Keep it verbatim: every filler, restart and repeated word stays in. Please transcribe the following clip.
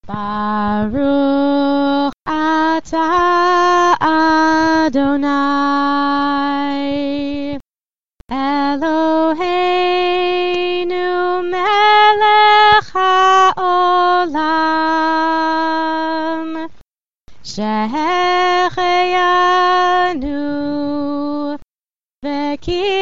Baruch atah Adonai Eloheinu melech haolam Shehecheyanu V'ki